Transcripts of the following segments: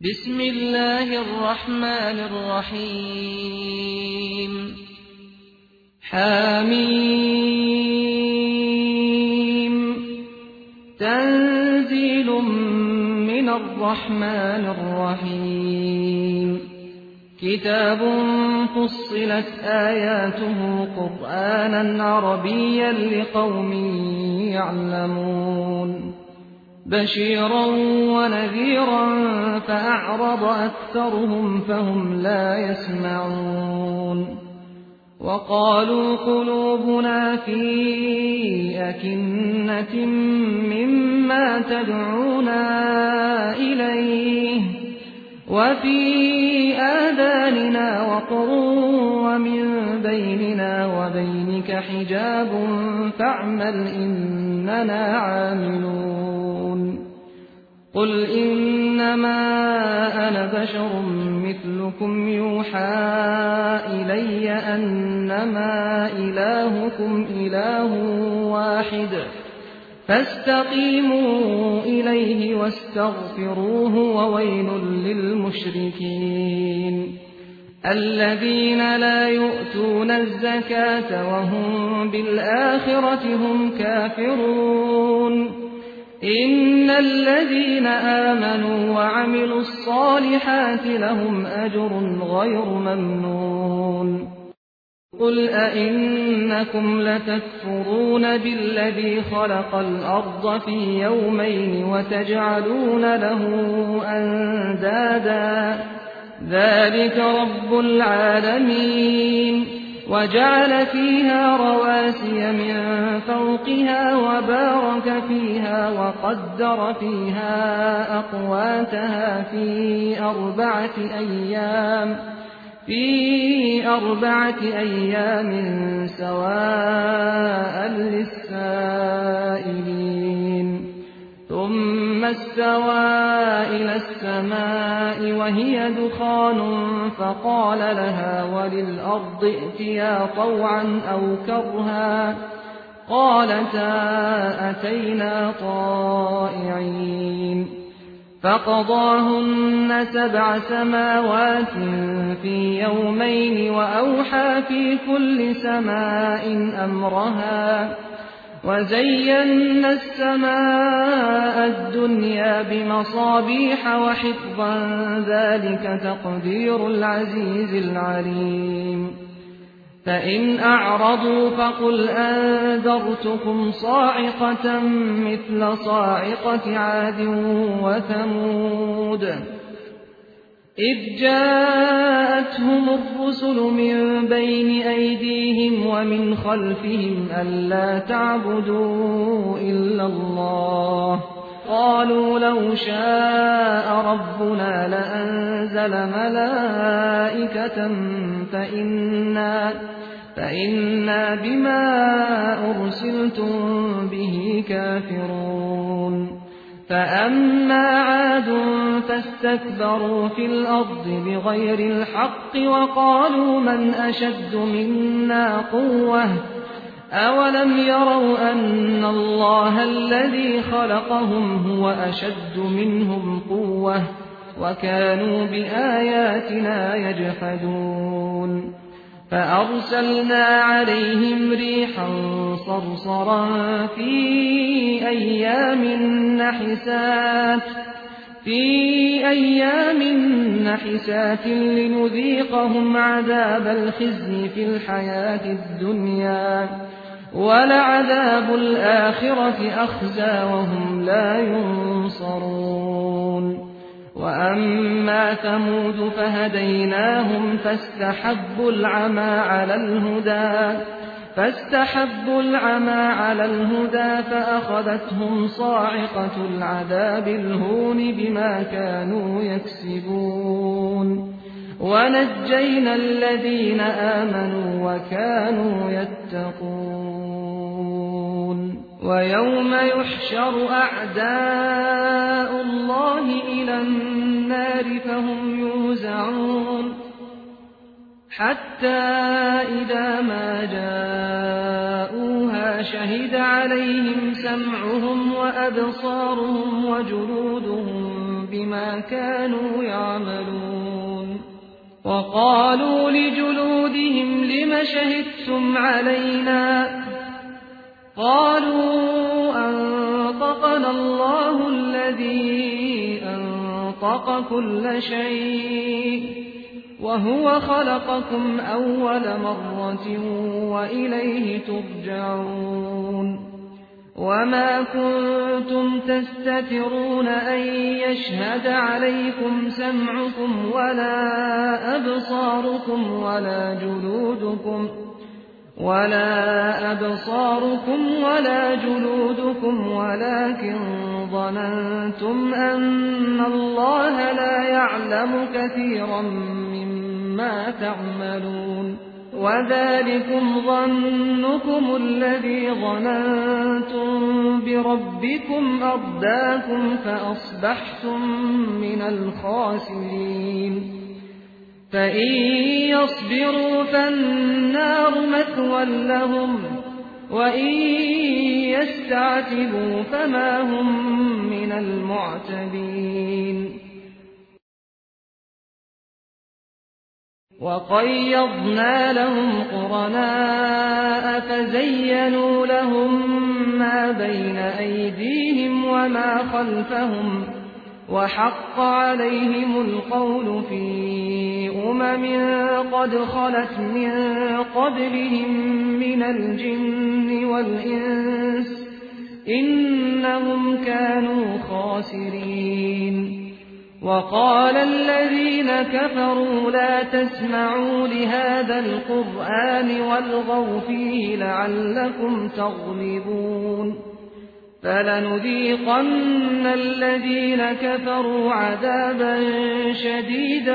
بسم الله الرحمن الرحيم حميم تنزيل من الرحمن الرحيم كتاب فصلت آياته قرآنا عربيا لقوم يعلمون بشيرا ونذيرا فأعرض أكثرهم فهم لا يسمعون وقالوا قلوبنا في أكنة مما تدعونا إليه وفي آذاننا وقر ومن بيننا وبينك حجاب فاعمل إننا عاملون قل إنما أنا بشر مثلكم يوحى إلي أنما إلهكم إله واحد فاستقيموا إليه واستغفروه وويل للمشركين الذين لا يؤتون الزكاة وهم بالآخرة هم كافرون إن الذين آمنوا وعملوا الصالحات لهم أجر غير ممنون قل أئنكم لتكفرون بالذي خلق الأرض في يومين وتجعلون له أندادا ذلك رب العالمين وجعل فيها رواسي من فوقها وبارك فيها وقدر فيها أقواتها في أربعة أيام سواء للسائلين ثم استوى إلى السماء وهي دخان فقال لها وللأرض ائتيا طوعا أو كرها قالتا أتينا طائعين فقضاهن 7 سماوات في يومين وأوحى في كل سماء أمرها وزينا السماء الدنيا بمصابيح وحفظا ذلك تقدير العزيز العليم فإن أعرضوا فقل أنذرتكم صاعقة مثل صاعقة عاد وثمود إذ جاءتهم الرسل من بين أيديهم ومن خلفهم ألا تعبدوا إلا الله قالوا لو شاء ربنا لأنزل ملائكة فإنا بما أرسلتم به كافرون فأما عاد فاستكبروا في الأرض بغير الحق وقالوا من أشد منا قوة أولم يروا أن الله الذي خلقهم هو أشد منهم قوة وكانوا بآياتنا يجحدون فأرسلنا عليهم ريحا صرصرا في أيام نحسات لنذيقهم عذاب الخزي في الحياة الدنيا ولعذاب الآخرة أخزى وهم لا ينصرون وأما ثمود فهديناهم فاستحبوا العمى على الهدى فأخذتهم صاعقة العذاب الهون بما كانوا يكسبون ونجينا الذين آمنوا وكانوا يتقون ويوم يحشر أعداء الله إلى النار فهم يوزعون حتى إذا ما جاءوها شهد عليهم سمعهم وأبصارهم وجلودهم بما كانوا يعملون وقالوا لجلودهم لم شهدتم علينا قالوا أنطقنا الله الذي أنطق كل شيء وهو خلقكم أول مرة وإليه ترجعون وما كنتم تستترون أن يشهد عليكم سمعكم ولا أبصاركم ولا جلودكم ولكن ظننتم أن الله لا يعلم كثيرا مما تعملون وذلكم ظنكم الذي ظننتم بربكم أرداكم فأصبحتم من الخاسرين فإن يصبروا فالنار مثوى لهم وإن يستعتبوا فما هم من المعتبين وقيضنا لهم قرناء فزينوا لهم ما بين أيديهم وما خلفهم وحق عليهم القول في قد خلت من قبلهم من الجن والإنس إنهم كانوا خاسرين وقال الذين كفروا لا تسمعوا لهذا القرآن والغوا فيه لعلكم تغلبون فلنذيقن الذين كفروا عذابا شديدا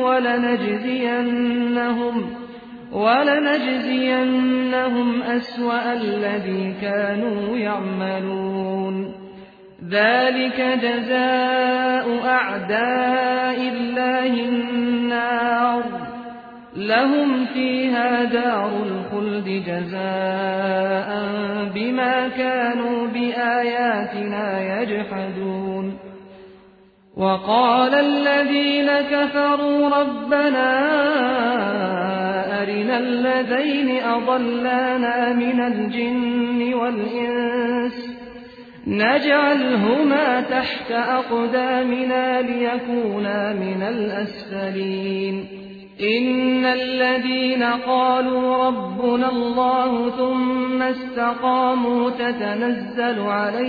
ولنجزينهم أسوأ الذي كانوا يعملون ذلك جزاء أعداء الله النار لهم فيها دار الخلد جزاء بما كانوا بآياتنا يجحدون وقال الذين كفروا ربنا أرنا الذين أضلانا من الجن والإنس نجعلهما تحت أقدامنا ليكونا من الأسفلين إن الذين قالوا ربنا الله ثم استقاموا تتنزل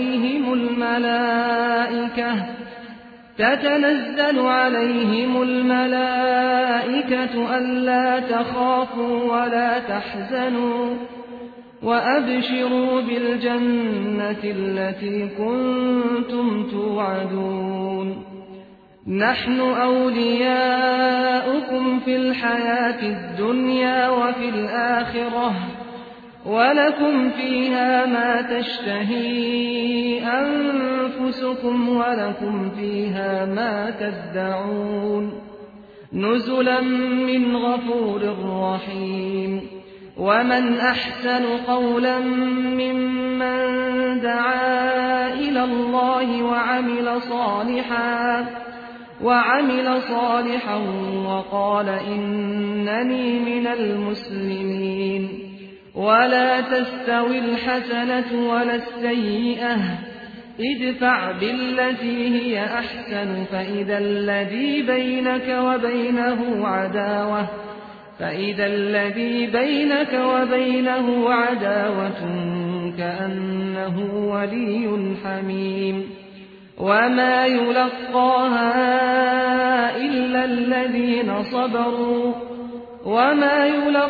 عليهم الملائكة ألا تخافوا ولا تحزنوا وأبشروا بالجنة التي كنتم توعدون نحن أولياؤكم في الحياة الدنيا وفي الآخرة ولكم فيها ما تشتهي أنفسكم ولكم فيها ما تدعون نزلا من غفور رحيم ومن أحسن قولا ممن دعا إلى الله وعمل صالحا وقال إنني من المسلمين ولا تستوي الحسنة ولا السيئة ادفع بالتي هي أحسن فإذا الذي بينك وبينه عداوة كأنه ولي حميم وما يلقاها إلا الذين صبروا وما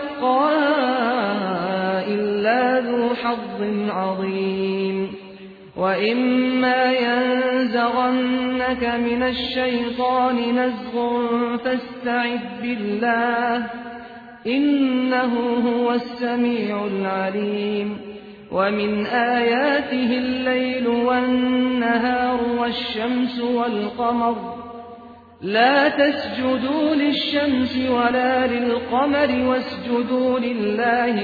يلقاها إلا ذو حظ عظيم وإما ينزغنك من الشيطان نزغ فاستعذ بالله إنه هو السميع العليم ومن آياته الليل والنهار والشمس والقمر لا تسجدوا للشمس ولا للقمر واسجدوا لله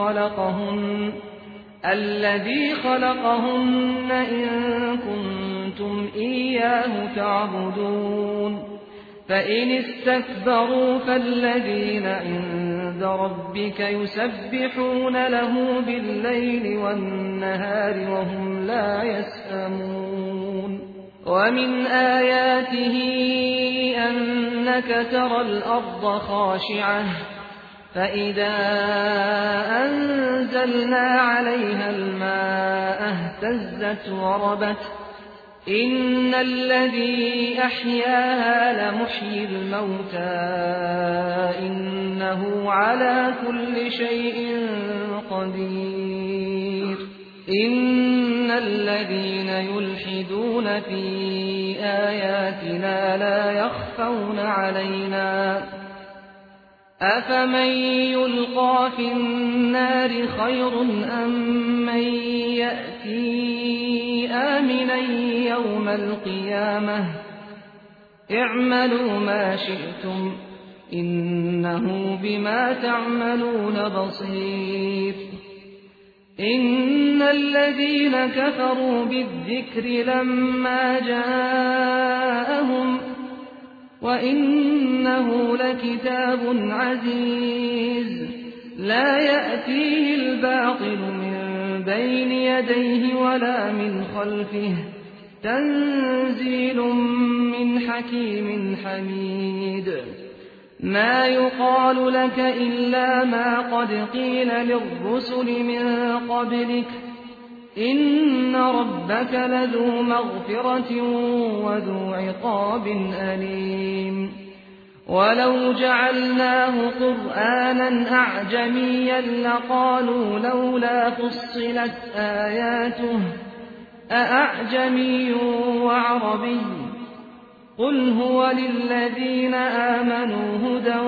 الذي خلقهن إن كنتم إياه تعبدون فإن استكبروا فالذين عند ربك يسبحون له بالليل والنهار وهم لا يسأمون ومن آياته أنك ترى الأرض خاشعة فإذا أنزلنا عليها الماء اهتزت وربت إن الذي أحياها لمحيي الموتى إنه على كل شيء قدير إن الذين يلحدون في آياتنا لا يخفون علينا أفمن يلقى في النار خير أم من يأتي آمنا يوم القيامة اعملوا ما شئتم إنه بما تعملون بصير إن الذين كفروا بالذكر لما جاءهم وإنه لكتاب عزيز لا يأتيه الباطل من بين يديه ولا من خلفه تنزيل من حكيم حميد ما يقال لك إلا ما قد قيل للرسل من قبلك إن ربك لذو مغفرة وذو عقاب أليم ولو جعلناه قرآنا أعجميا لقالوا لولا فصلت آياته أأعجمي وعربي قل هو للذين آمنوا هدى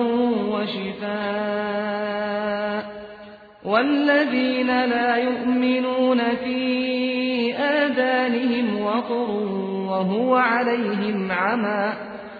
وشفاء والذين لا يؤمنون في آذانهم وقر وهو عليهم عمى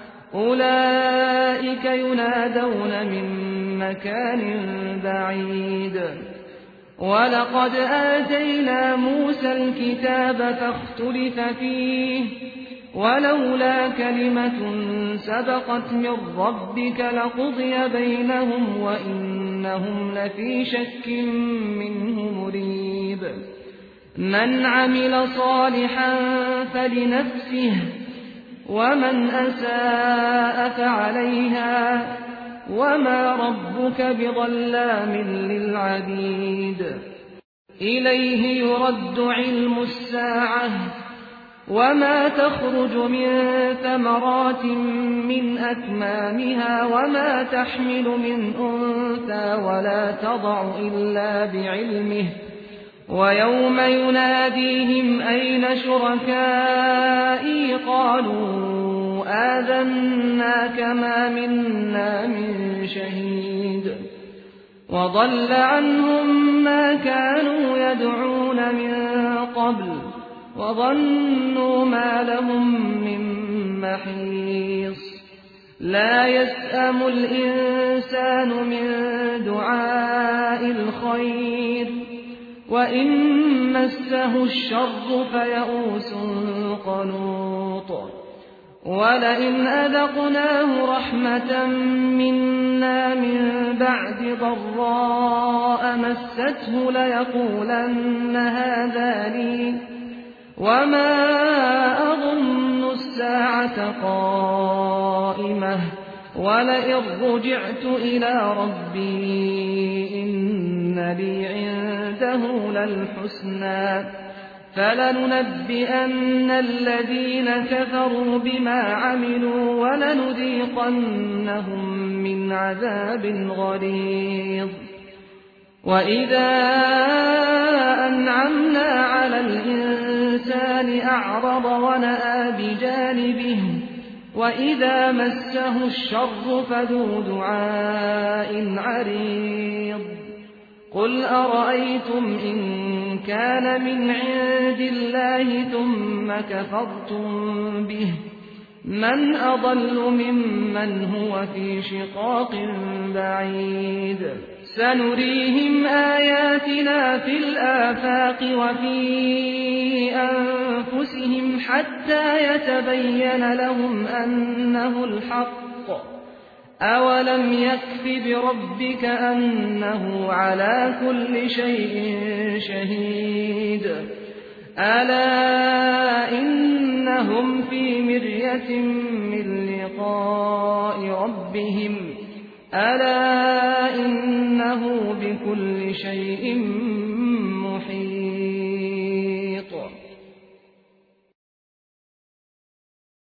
أولئك ينادون من مكان بعيد ولقد آتينا موسى الكتاب فاختلف فيه ولولا كلمة سبقت من ربك لقضي بينهم وإنهم لفي شك منه مريب من عمل صالحا فلنفسه ومن أساء فعليها وما ربك بظلام للعبيد إليه يرد علم الساعة وما تخرج من ثمرات من أكمامها وما تحمل من أنثى ولا تضع إلا بعلمه ويوم يناديهم أين شركائي قالوا آذناك ما منا من شهيد وضل عنهم ما كانوا يدعون من قبل وظنوا ما لهم من محيص لا يسأم الإنسان من دعاء الخير وإن مسه الشر فيئوس قنوط ولئن أذقناه رحمة منا من بعد ضراء مسته ليقولن هذا لي وما أظن الساعة قائمة ولئن رجعت إلى ربي إن لي عنده للحسنى فلننبئن الذين كفروا بما عملوا ولنذيقنهم من عذاب غليظ وإذا أنعمنا على الإنسان أعرض ونأى بجانبه وإذا مسه الشر فذو دعاء عريض قل أرأيتم إن كان من عند الله ثم كفرتم به من أضل ممن هو في شقاق بعيد سنريهم آياتنا في الآفاق وفي أنفسهم حتى يتبين لهم أنه الحق. أولم يكف بربك أنه على كل شيء شهيد. ألا إنهم في مرية من لقاء ربهم ألا إنه بكل شيء